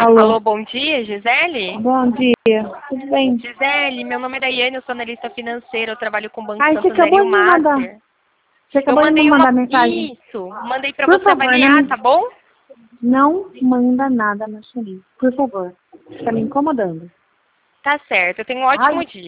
Alô. Alô, bom dia, Gisele? Bom dia. Tudo bem? Gisele, meu nome é Daiane, eu sou analista financeira, eu trabalho com o Banco Ai, você Santander e acabou o de me mandar. Master. Você Eu acabou de me mandei mandar mensagem. Isso, mandei pra Por você favor, avaliar, tá bom? não manda nada no Churim. Por favor. Tá me incomodando. Tá certo, eu tenho um Ai, ótimo dia.